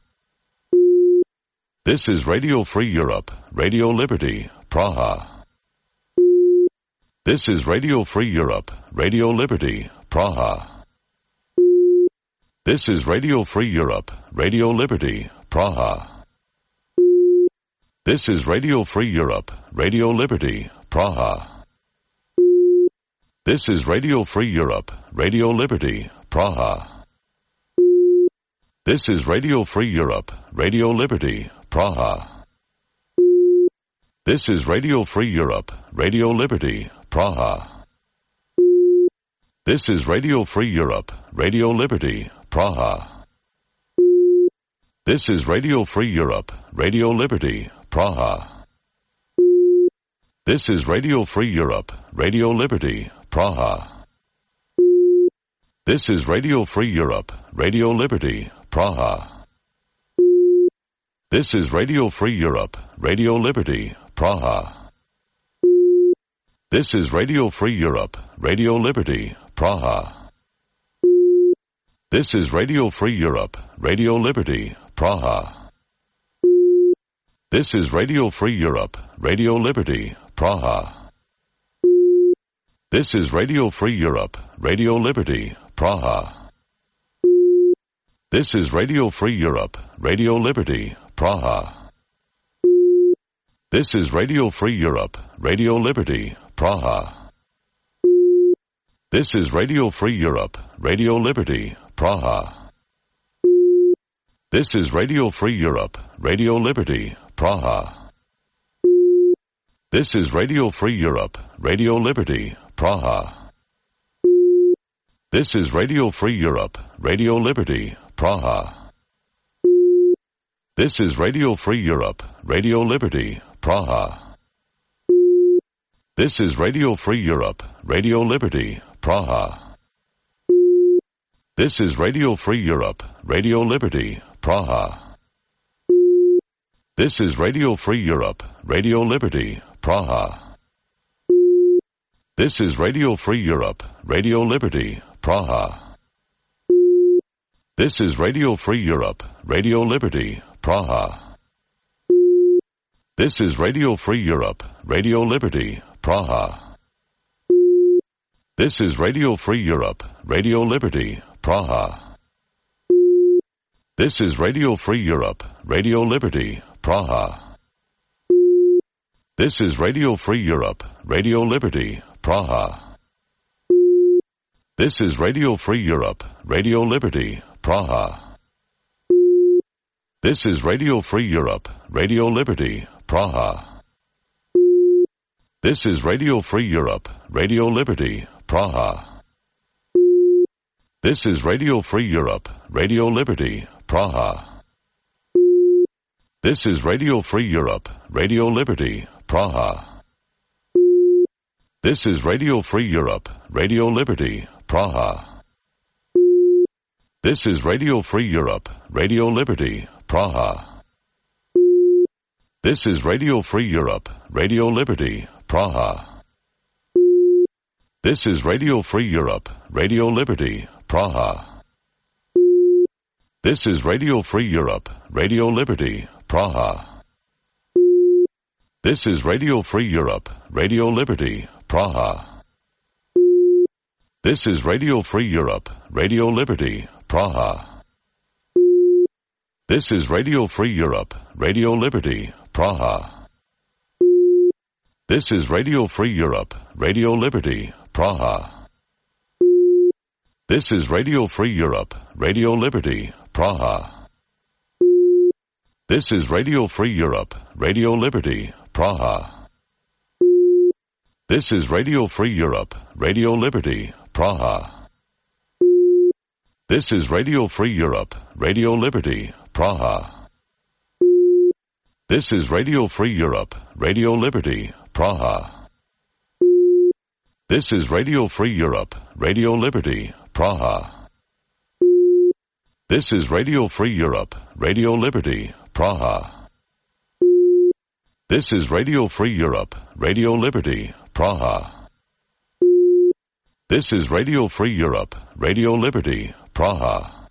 This is Radio Free Europe, Radio Liberty, Praha. This is Radio Free Europe, Radio Liberty, Praha. This is Radio Free Europe, Radio Liberty, Praha. This is Radio Free Europe, Radio Liberty, Praha. This is Radio Free Europe, Radio Liberty, Praha. This is Radio Free Europe, Radio Liberty, Praha. This is Radio Free Europe, Radio Liberty, Praha. This is Radio Free Europe, Radio Liberty, Praha. This is Radio Free Europe, Radio Liberty, Praha. This is Radio Free Europe, Radio Liberty, Praha. This is Radio Free Europe, Radio Liberty, Praha. This is Radio Free Europe, Radio Liberty, Praha. This is Radio Free Europe, Radio Liberty, Praha. This is Radio Free Europe, Radio Liberty, Praha. This is Radio Free Europe, Radio Liberty, Praha. This is Radio Free Europe, Radio Liberty, Praha. This is Radio Free Europe, Radio Liberty, Praha. This is Radio Free Europe, Radio Liberty, Praha. This is Radio Free Europe, Radio Liberty, Praha. This is Radio Free Europe, Radio Liberty, Praha. This is Radio Free Europe, Radio Liberty, Praha. This is Radio Free Europe, Radio Liberty, Praha. This is Radio Free Europe, Radio Liberty, Praha. This is Radio Free Europe, Radio Liberty, Praha. This is Radio Free Europe, Radio Liberty, Praha. This is Radio Free Europe, Radio Liberty, Praha. This is Radio Free Europe, Radio Liberty, Praha. This is Radio Free Europe, Radio Liberty, Praha. This is Radio Free Europe, Radio Liberty, Praha. This is Radio Free Europe, Radio Liberty, Praha. This is Radio Free Europe, Radio Liberty, Praha. This is Radio Free Europe, Radio Liberty, Praha. This is Radio Free Europe, Radio Liberty, Praha. This is Radio Free Europe, Radio Liberty, Praha. This is Radio Free Europe, Radio Liberty, Praha. This is Radio Free Europe, Radio Liberty, Praha. This is Radio Free Europe, Radio Liberty, Praha. This is Radio Free Europe, Radio Liberty, Praha. This is Radio Free Europe, Radio Liberty, Praha. This is Radio Free Europe, Radio Liberty, Praha. This is Radio Free Europe, Radio Liberty, Praha. This is Radio Free Europe, Radio Liberty, Praha. This is Radio Free Europe, Radio Liberty, Praha. This is Radio Free Europe, Radio Liberty, Praha. This is Radio Free Europe, Radio Liberty, Praha. This is Radio Free Europe, Radio Liberty, Praha. This is Radio Free Europe, Radio Liberty, Praha. This is Radio Free Europe, Radio Liberty, Praha. This is Radio Free Europe, Radio Liberty, Praha. This is Radio Free Europe, Radio Liberty, Praha. This is Radio Free Europe, Radio Liberty, Praha. This is Radio Free Europe, Radio Liberty, Praha. This is Radio Free Europe, Radio Liberty, Praha. This is Radio Free Europe, Radio Liberty, Praha. This is Radio Free Europe, Radio Liberty, Praha.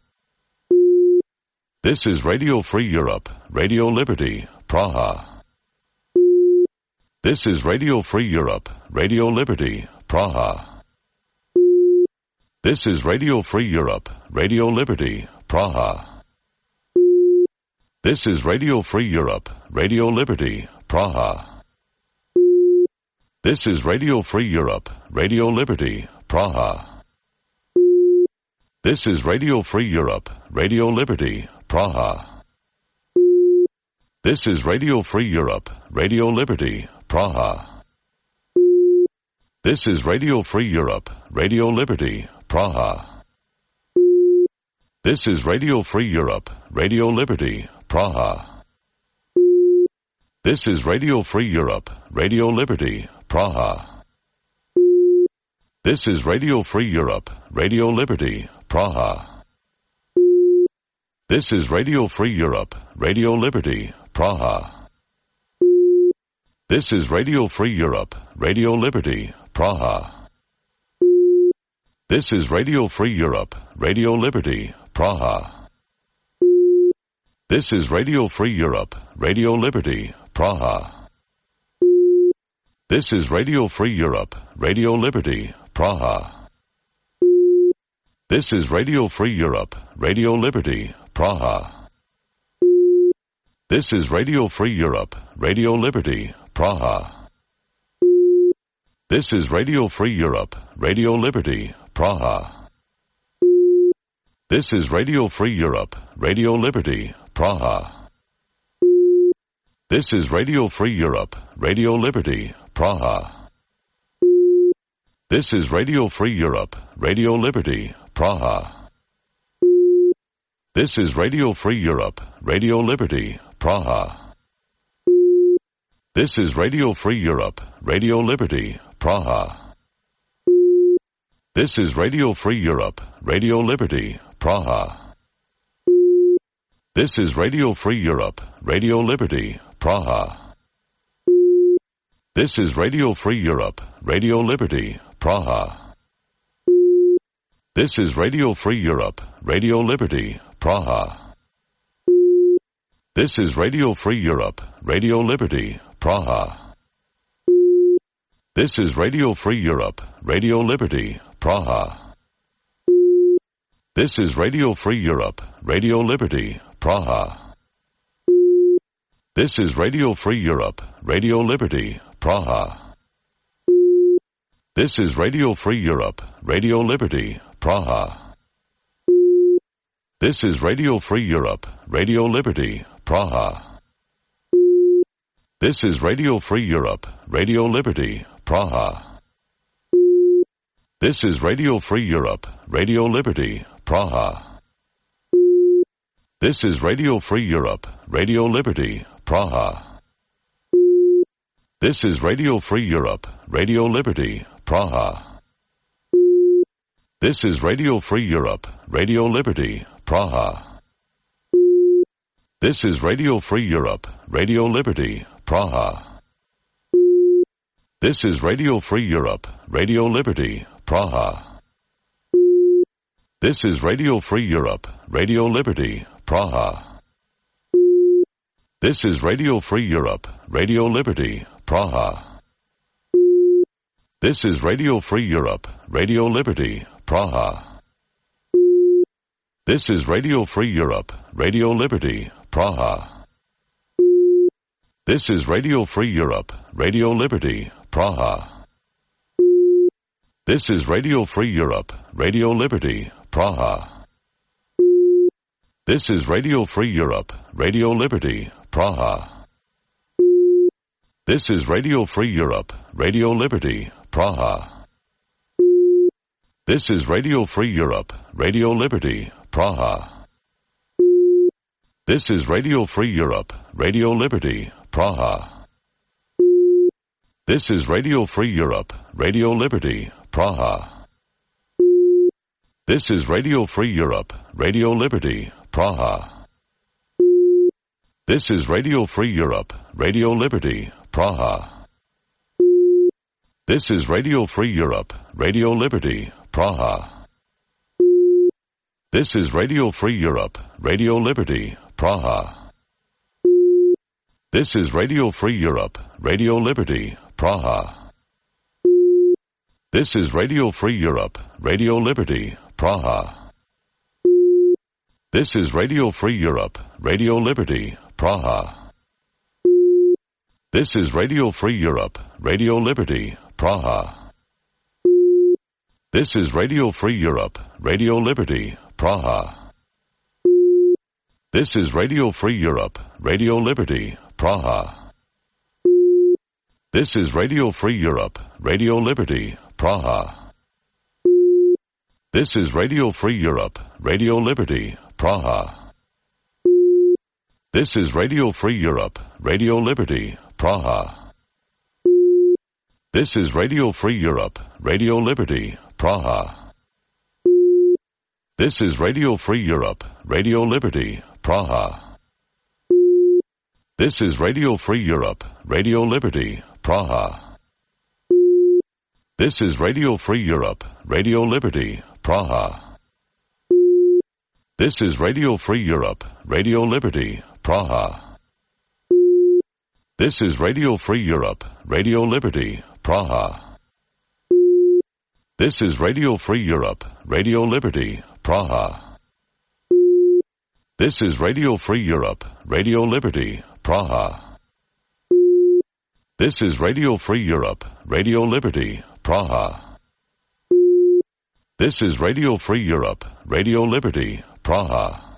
This is Radio Free Europe, Radio Liberty, Praha. This is Radio Free Europe, Radio Liberty, Praha. This is Radio Free Europe, Radio Liberty, Praha. This is Radio Free Europe, Radio Liberty, Praha. This is Radio Free Europe, Radio Liberty, Praha. This is Radio Free Europe, Radio Liberty, Praha. This is Radio Free Europe, Radio Liberty, Praha. This is Radio Free Europe, Radio Liberty, Praha. This is Radio Free Europe, Radio Liberty, Praha. This is Radio Free Europe, Radio Liberty, Praha. This is Radio Free Europe, Radio Liberty, Praha. This is Radio Free Europe, Radio Liberty, Praha. This is Radio Free Europe, Radio Liberty, Praha. This is Radio Free Europe, Radio Liberty, Praha. This is Radio Free Europe, Radio Liberty, Praha. This is Radio Free Europe, Radio Liberty, Praha. This is Radio Free Europe, Radio Liberty, Praha. This is Radio Free Europe, Radio Liberty, Praha. This is Radio Free Europe, Radio Liberty, Praha. This is Radio Free Europe, Radio Liberty, Praha. This is Radio Free Europe, Radio Liberty, Praha. This is Radio Free Europe, Radio Liberty, Praha. This is Radio Free Europe, Radio Liberty, Praha. This is Radio Free Europe, Radio Liberty, Praha. This is Radio Free Europe, Radio Liberty, Praha. This is Radio Free Europe, Radio Liberty, Praha. This is Radio Free Europe, Radio Liberty, Praha. This is Radio Free Europe, Radio Liberty, Praha. This is Radio Free Europe, Radio Liberty, Praha. This is Radio Free Europe, Radio Liberty, Praha. This is Radio Free Europe, Radio Liberty, Praha. This is Radio Free Europe, Radio Liberty, Praha. This is Radio Free Europe, Radio Liberty, Praha. This is Radio Free Europe, Radio Liberty, Praha. This is Radio Free Europe, Radio Liberty, Praha. This is Radio Free Europe, Radio Liberty, Praha. This is Radio Free Europe, Radio Liberty, Praha. This is Radio Free Europe, Radio Liberty, Praha. This is Radio Free Europe, Radio Liberty, Praha. This is Radio Free Europe, Radio Liberty, Praha. This is Radio Free Europe, Radio Liberty, Praha. This is Radio Free Europe, Radio Liberty, Praha. This is Radio Free Europe, Radio Liberty, Praha. This is Radio Free Europe, Radio Liberty, Praha. This is Radio Free Europe, Radio Liberty, Praha. This is Radio Free Europe, Radio Liberty, Praha. This is Radio Free Europe, Radio Liberty, Praha. This is Radio Free Europe, Radio Liberty, Praha. This is Radio Free Europe, Radio Liberty, Praha. This is Radio Free Europe, Radio Liberty, Praha. This is Radio Free Europe, Radio Liberty, Praha. This is Radio Free Europe, Radio Liberty, Praha. This is Radio Free Europe, Radio Liberty, Praha. This is Radio Free Europe, Radio Liberty, Praha. This is Radio Free Europe, Radio Liberty, Praha. This is Radio Free Europe, Radio Liberty, Praha. This is Radio Free Europe, Radio Liberty, Praha. This is Radio Free Europe, Radio Liberty, Praha. This is Radio Free Europe, Radio Liberty, Praha. This is Radio Free Europe, Radio Liberty, Praha. This is Radio Free Europe, Radio Liberty, Praha. This is Radio Free Europe, Radio Liberty, Praha. This is Radio Free Europe, Radio Liberty, Praha. This is Radio Free Europe, Radio Liberty, Praha. This is Radio Free Europe, Radio Liberty, Praha. This is Radio Free Europe, Radio Liberty, Praha. This is Radio Free Europe, Radio Liberty, Praha. This is Radio Free Europe, Radio Liberty, Praha. This is Radio Free Europe, Radio Liberty, Praha. This is Radio Free Europe, Radio Liberty, Praha. This is Radio Free Europe, Radio Liberty, Praha. This is Radio Free Europe, Radio Liberty, Praha. This is Radio Free Europe, Radio Liberty, Praha. This is Radio Free Europe, Radio Liberty, Praha. This is Radio Free Europe, Radio Liberty, Praha.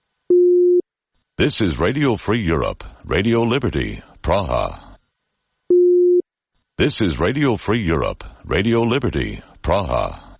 This is Radio Free Europe, Radio Liberty, Praha. This is Radio Free Europe, Radio Liberty, Praha.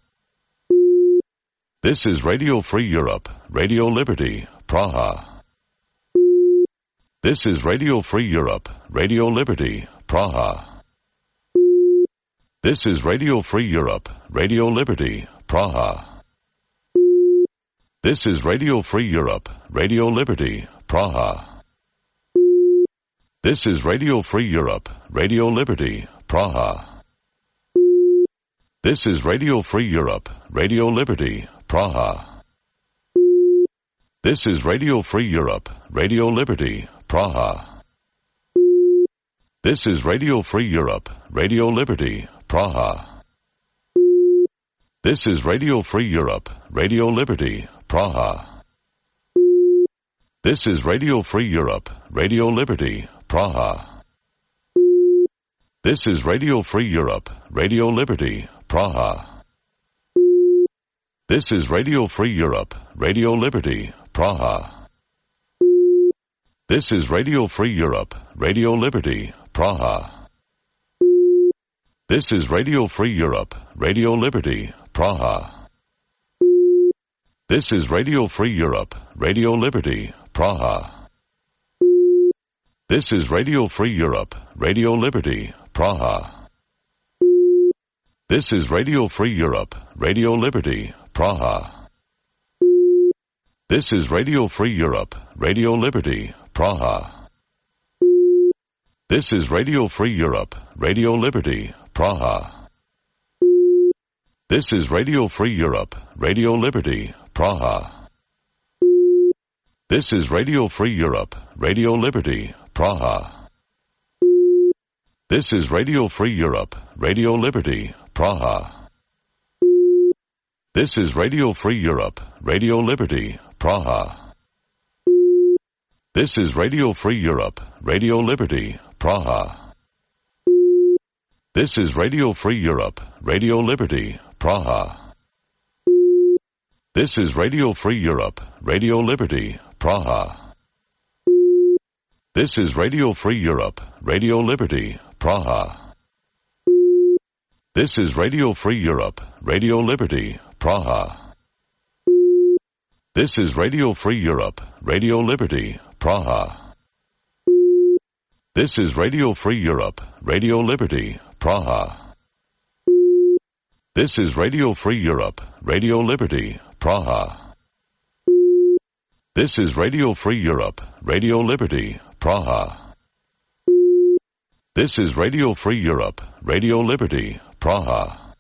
This is Radio Free Europe, Radio Liberty, Praha. This is Radio Free Europe, Radio Liberty, Praha. This is Radio Free Europe, Radio Liberty, Praha. This is Radio Free Europe, Radio Liberty, Praha. This is Radio Free Europe, Radio Liberty, Praha. This is Radio Free Europe, Radio Liberty, Praha. This is Radio Free Europe, Radio Liberty, Praha. This is Radio Free Europe, Radio Liberty, Praha. This is Radio Free Europe, Radio Liberty, Praha. This is Radio Free Europe, Radio Liberty, Praha. This is Radio Free Europe, Radio Liberty, Praha. This is Radio Free Europe, Radio Liberty, Praha. This is Radio Free Europe, Radio Liberty, Praha. This is Radio Free Europe, Radio Liberty, Praha. This is Radio Free Europe, Radio Liberty, Praha. This is Radio Free Europe, Radio Liberty, Praha. This is Radio Free Europe, Radio Liberty, Praha. This is Radio Free Europe, Radio Liberty, Praha. This is Radio Free Europe, Radio Liberty, Praha. This is Radio Free Europe, Radio Liberty, Praha. This is Radio Free Europe, Radio Liberty, Praha. This is Radio Free Europe, Radio Liberty, Praha. This is Radio Free Europe, Radio Liberty, Praha. This is Radio Free Europe, Radio Liberty, Praha. This is Radio Free Europe, Radio Liberty, Praha. This is Radio Free Europe, Radio Liberty, Praha. This is Radio Free Europe, Radio Liberty, Praha. This is Radio Free Europe, Radio Liberty, Praha. This is Radio Free Europe, Radio Liberty, Praha. This is Radio Free Europe, Radio Liberty, Praha. This is Radio Free Europe, Radio Liberty, Praha. This is Radio Free Europe, Radio Liberty, Praha. This is Radio Free Europe, Radio Liberty, Praha.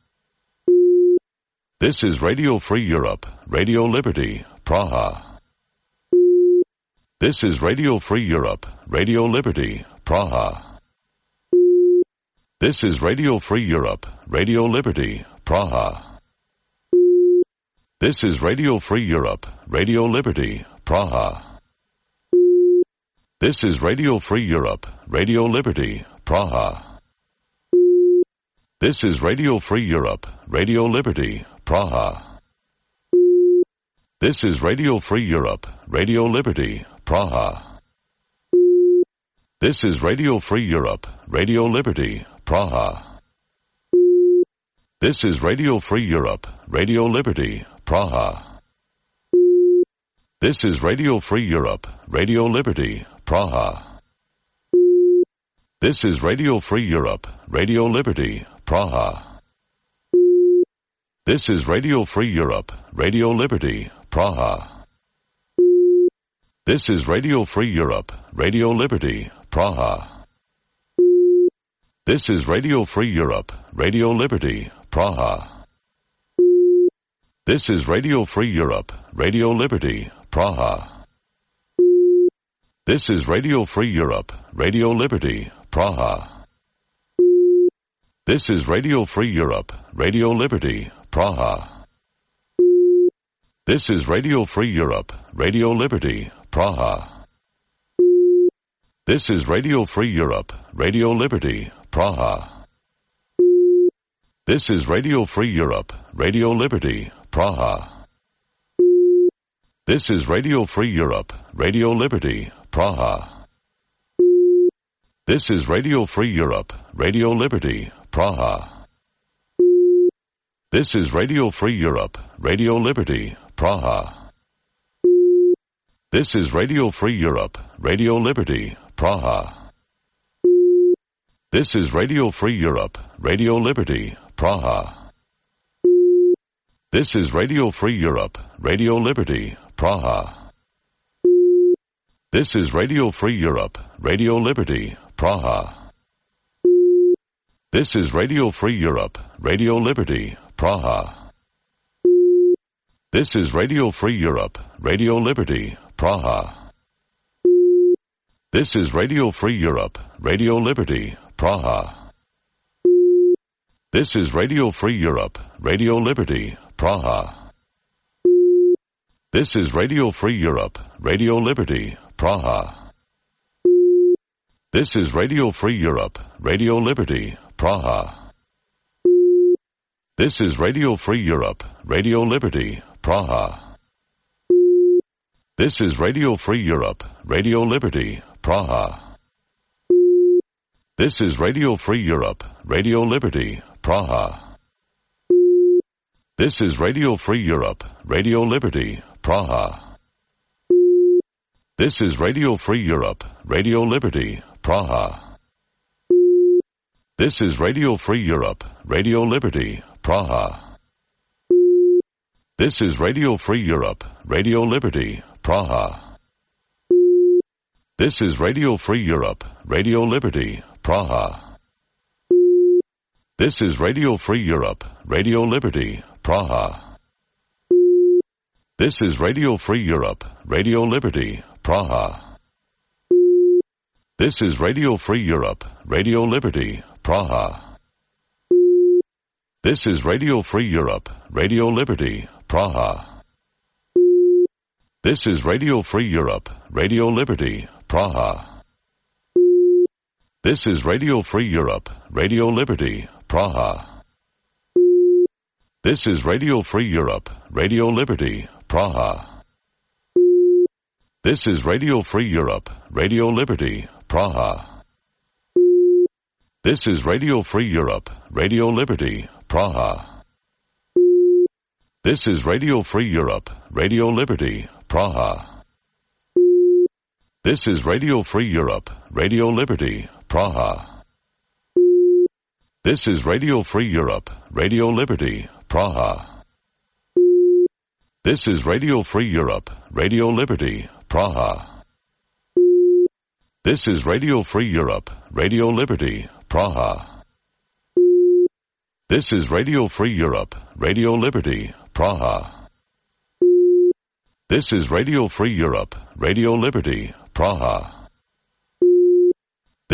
This is Radio Free Europe, Radio Liberty, Praha. This is Radio Free Europe, Radio Liberty, Praha. This is Radio Free Europe, Radio Liberty, Praha. This is Radio Free Europe, Radio Liberty, Praha. This is Radio Free Europe, Radio Liberty, Praha. This is Radio Free Europe, Radio Liberty, Praha. This is Radio Free Europe, Radio Liberty, Praha. This is Radio Free Europe, Radio Liberty, Praha. This is Radio Free Europe, Radio Liberty, Praha. This is Radio Free Europe, Radio Liberty, Praha. This is Radio Free Europe, Radio Liberty, Praha. This is Radio Free Europe, Radio Liberty, Praha. This is Radio Free Europe, Radio Liberty, Praha. This is Radio Free Europe, Radio Liberty, Praha. This is Radio Free Europe, Radio Liberty, Praha. This is Radio Free Europe, Radio Liberty, Praha. This is Radio Free Europe, Radio Liberty, Praha. This is Radio Free Europe, Radio Liberty, Praha. This is Radio Free Europe, Radio Liberty, Praha. This is Radio Free Europe, Radio Liberty, Praha. This is Radio Free Europe, Radio Liberty, Praha. This is Radio Free Europe, Radio Liberty, Praha. This is Radio Free Europe, Radio Liberty, Praha. This is Radio Free Europe, Radio Liberty, Praha. This is Radio Free Europe, Radio Liberty, Praha. This is Radio Free Europe, Radio Liberty, Praha. This is Radio Free Europe, Radio Liberty, Praha. This is Radio Free Europe, Radio Liberty, Praha. This is Radio Free Europe, Radio Liberty, Praha. This is Radio Free Europe, Radio Liberty, Praha. This is Radio Free Europe, Radio Liberty, Praha. This is Radio Free Europe, Radio Liberty, Praha. This is Radio Free Europe, Radio Liberty, Praha. This is Radio Free Europe, Radio Liberty, Praha. This is Radio Free Europe, Radio Liberty, Praha. This is Radio Free Europe, Radio Liberty, Praha. This is Radio Free Europe, Radio Liberty, Praha. This is Radio Free Europe, Radio Liberty, Praha. This is Radio Free Europe, Radio Liberty, Praha. This is Radio Free Europe, Radio Liberty, Praha. This is Radio Free Europe, Radio Liberty, Praha. This is Radio Free Europe, Radio Liberty, Praha. This is Radio Free Europe, Radio Liberty, Praha. This is Radio Free Europe, Radio Liberty, Praha. This is Radio Free Europe, Radio Liberty, Praha. This is Radio Free Europe, Radio Liberty, Praha. This is Radio Free Europe, Radio Liberty, Praha. This is Radio Free Europe, Radio Liberty, Praha. This is Radio Free Europe, Radio Liberty, Praha. This is Radio Free Europe, Radio Liberty, Praha. This is Radio Free Europe, Radio Liberty, Praha. This is Radio Free Europe, Radio Liberty, Praha. This is Radio Free Europe, Radio Liberty, Praha. This is Radio Free Europe, Radio Liberty, Praha. This is Radio Free Europe, Radio Liberty, Praha. This is Radio Free Europe, Radio Liberty, Praha. This is Radio Free Europe, Radio Liberty, Praha.